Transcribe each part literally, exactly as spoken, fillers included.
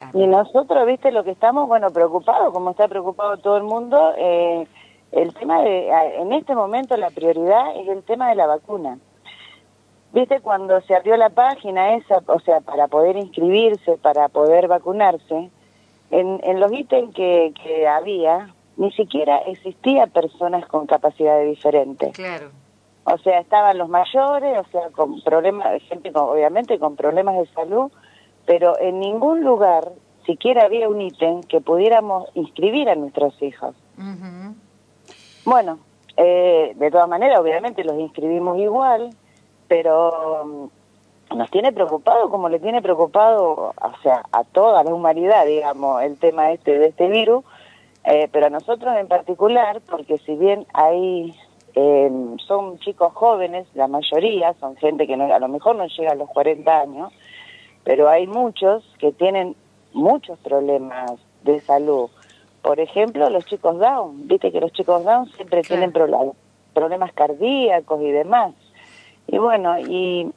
Y nosotros, viste, lo que estamos, bueno, preocupados, como está preocupado todo el mundo, eh, el tema de, en este momento la prioridad es el tema de la vacuna. Viste, cuando se abrió la página esa, o sea, para poder inscribirse, para poder vacunarse, en, en los ítems que, que había, ni siquiera existía personas con capacidades diferentes. Claro. O sea, estaban los mayores, o sea, con problemas, gente con, obviamente con problemas de salud, pero en ningún lugar siquiera había un ítem que pudiéramos inscribir a nuestros hijos. Uh-huh. Bueno, eh, de todas maneras, obviamente los inscribimos igual, pero um, nos tiene preocupado como le tiene preocupado, o sea, a toda la humanidad, digamos, el tema este de este virus, eh, pero a nosotros en particular, porque si bien hay, eh, son chicos jóvenes, la mayoría, son gente que no, a lo mejor no llega a los cuarenta años, pero hay muchos que tienen muchos problemas de salud. Por ejemplo, los chicos Down, viste que los chicos Down siempre Claro. tienen pro- problemas cardíacos y demás. Y bueno, y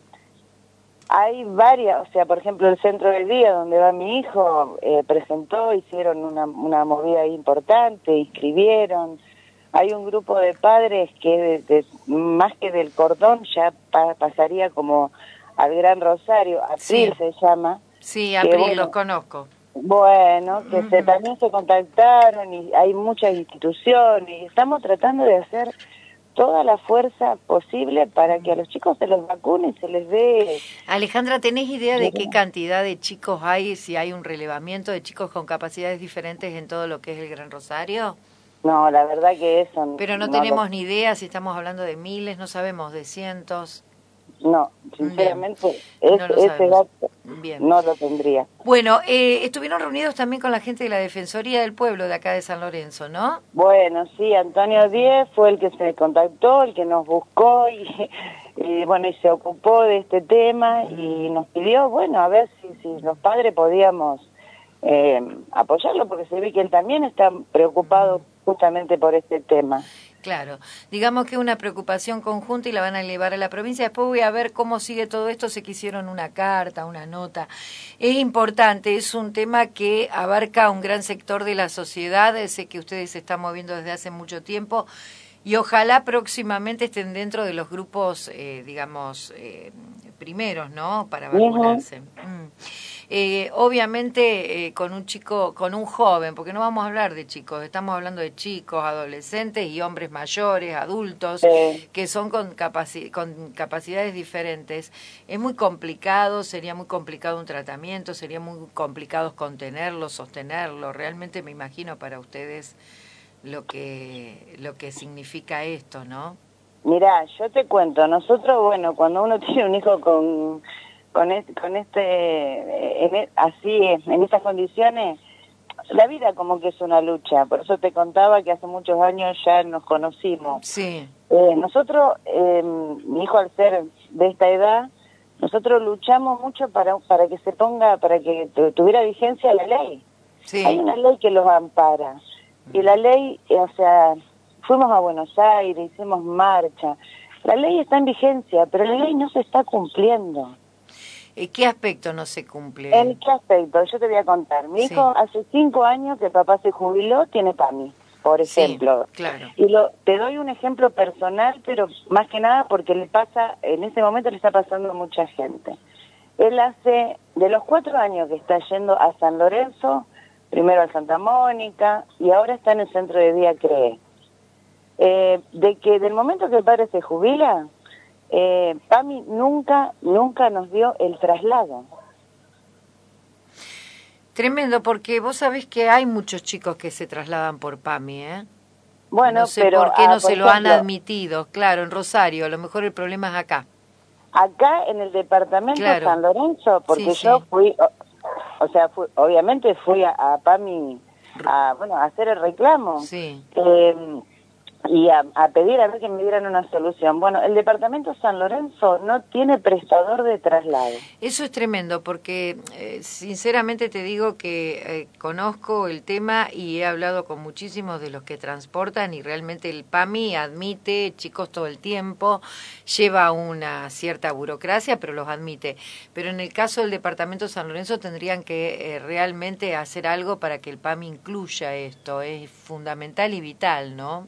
hay varias, o sea, por ejemplo, el centro del día donde va mi hijo, eh, presentó, hicieron una, una movida importante, inscribieron. Hay un grupo de padres que de, de, más que del cordón ya pa, pasaría como al Gran Rosario, April Sí. se llama. Sí, que, April, bueno, los conozco. Bueno, que Uh-huh. se, también se contactaron y hay muchas instituciones y estamos tratando de hacer toda la fuerza posible para que a los chicos se los vacunen, se les dé... Alejandra, ¿tenés idea de qué cantidad de chicos hay, si hay un relevamiento de chicos con capacidades diferentes en todo lo que es el Gran Rosario? No, la verdad que eso... Pero no, no tenemos lo... ni idea si estamos hablando de miles, no sabemos, de cientos. No, sinceramente, es, no lo ese dato Bien. no lo tendría. Bueno, eh, estuvieron reunidos también con la gente de la Defensoría del Pueblo de acá de San Lorenzo, ¿no? Bueno, sí, Antonio Díez fue el que se contactó, el que nos buscó y, y bueno, y se ocupó de este tema y nos pidió, bueno, a ver si, si los padres podíamos eh, apoyarlo, porque se ve que él también está preocupado justamente por este tema. Claro, digamos que una preocupación conjunta y la van a elevar a la provincia. Después voy a ver cómo sigue todo esto, sé que hicieron una carta, una nota. Es importante, es un tema que abarca un gran sector de la sociedad, sé que ustedes se están moviendo desde hace mucho tiempo y ojalá próximamente estén dentro de los grupos, eh, digamos, eh, primeros, ¿no?, para vacunarse. Uh-huh. Mm. Eh, obviamente eh, con un chico, con un joven, porque no vamos a hablar de chicos, estamos hablando de chicos, adolescentes y hombres mayores, adultos, sí. que son con, capaci- con capacidades diferentes. Es muy complicado, sería muy complicado un tratamiento, sería muy complicado contenerlo, sostenerlo. Realmente me imagino para ustedes lo que, lo que significa esto, ¿no? Mirá, yo te cuento, nosotros, bueno, cuando uno tiene un hijo con... con este, con este en, así, en estas condiciones, la vida como que es una lucha. Por eso te contaba que hace muchos años ya nos conocimos. Sí. Eh, nosotros, eh, mi hijo al ser de esta edad, nosotros luchamos mucho para para que se ponga, para que tuviera vigencia la ley. Sí. Hay una ley que los ampara. Y la ley, o sea, fuimos a Buenos Aires, hicimos marcha. La ley está en vigencia, pero la ley no se está cumpliendo. ¿Qué aspecto no se cumple? ¿En qué aspecto? Yo te voy a contar. Mi sí. hijo hace cinco años que papá se jubiló, tiene PAMI, por ejemplo. Sí, claro. Y lo, te doy un ejemplo personal, pero más que nada porque le pasa, en ese momento le está pasando a mucha gente. Él hace, de los cuatro años que está yendo a San Lorenzo, primero a Santa Mónica, y ahora está en el centro de día CREE. Eh, de que del momento que el padre se jubila, Eh, PAMI nunca, nunca nos dio el traslado. Tremendo, porque vos sabés que hay muchos chicos que se trasladan por PAMI, ¿eh? Bueno, no sé pero, por qué no ah, por se lo ejemplo, han admitido. Claro, en Rosario, a lo mejor el problema es acá. Acá en el departamento claro. San Lorenzo, porque sí, yo sí. fui, o, o sea, fui, obviamente fui a, a PAMI a, bueno, a hacer el reclamo. Sí. Eh, y a, a pedir a ver que me dieran una solución. Bueno, el departamento San Lorenzo no tiene prestador de traslado. Eso es tremendo porque eh, sinceramente te digo que eh, conozco el tema y he hablado con muchísimos de los que transportan y realmente el PAMI admite chicos todo el tiempo, lleva una cierta burocracia, pero los admite. Pero en el caso del departamento San Lorenzo tendrían que eh, realmente hacer algo para que el PAMI incluya esto. Es fundamental y vital, ¿no?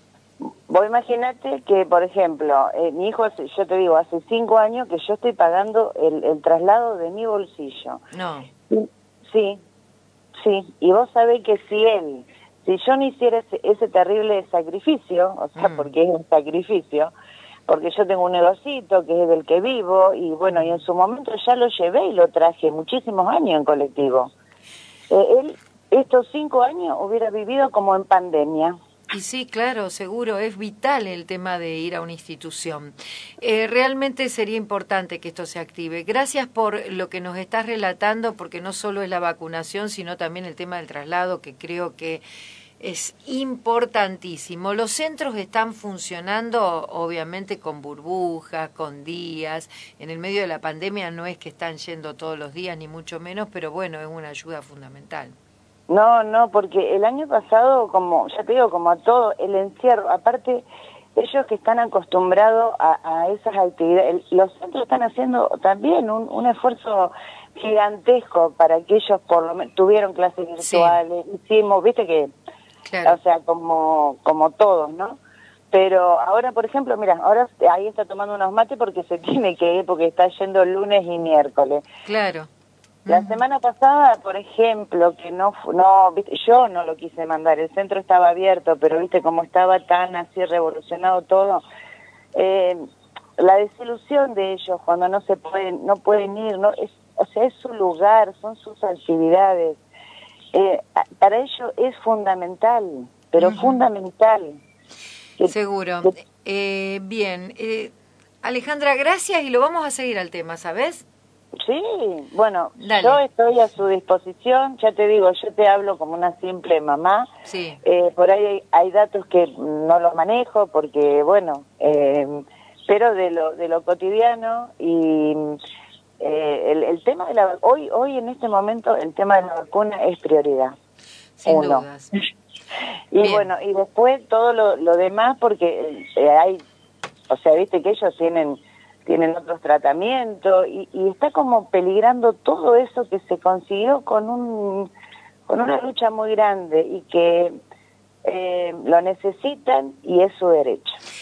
Vos imaginate que, por ejemplo, eh, mi hijo, hace, yo te digo, hace cinco años que yo estoy pagando el, el traslado de mi bolsillo. No. Sí, sí. Y vos sabés que si él, si yo no hiciera ese, ese terrible sacrificio, o sea, mm. porque es un sacrificio, porque yo tengo un negocito que es del que vivo, y bueno, y en su momento ya lo llevé y lo traje muchísimos años en colectivo. Eh, él, estos cinco años hubiera vivido como en pandemia. Y sí, claro, seguro, es vital el tema de ir a una institución. Eh, realmente sería importante que esto se active. Gracias por lo que nos estás relatando, porque no solo es la vacunación, sino también el tema del traslado, que creo que es importantísimo. Los centros están funcionando, obviamente, con burbujas, con días. En el medio de la pandemia no es que están yendo todos los días, ni mucho menos, pero bueno, es una ayuda fundamental. No, no, porque el año pasado, como ya te digo, como a todo, el encierro, aparte, ellos que están acostumbrados a, a esas actividades, el, los centros están haciendo también un, un esfuerzo gigantesco para que ellos por lo menos tuvieron clases virtuales, sí. Hicimos, viste que, claro. O sea, como, como todos, ¿no? Pero ahora, por ejemplo, mira, ahora ahí está tomando unos mates porque se tiene que ir, porque está yendo lunes y miércoles. Claro. La semana pasada, por ejemplo, que no, no, viste, yo no lo quise mandar, el centro estaba abierto, pero viste cómo estaba tan así revolucionado todo, eh, la desilusión de ellos cuando no se pueden, no pueden ir, no, es, o sea, es su lugar, son sus actividades, eh, para ellos es fundamental, pero uh-huh. fundamental. Que, Seguro. Que, eh, bien, eh, Alejandra, gracias y lo vamos a seguir al tema, ¿sabes? Sí, bueno, Dale. Yo estoy a su disposición, ya te digo, yo te hablo como una simple mamá, sí. eh, por ahí hay, hay datos que no los manejo porque, bueno, eh, pero de lo de lo cotidiano y eh, el, el tema de la hoy hoy en este momento el tema de la vacuna es prioridad. Sin Uno. dudas. Y Bien. bueno, y después todo lo, lo demás porque eh, hay, o sea, viste que ellos tienen... tienen otros tratamientos y, y está como peligrando todo eso que se consiguió con un con una lucha muy grande y que eh, lo necesitan y es su derecho.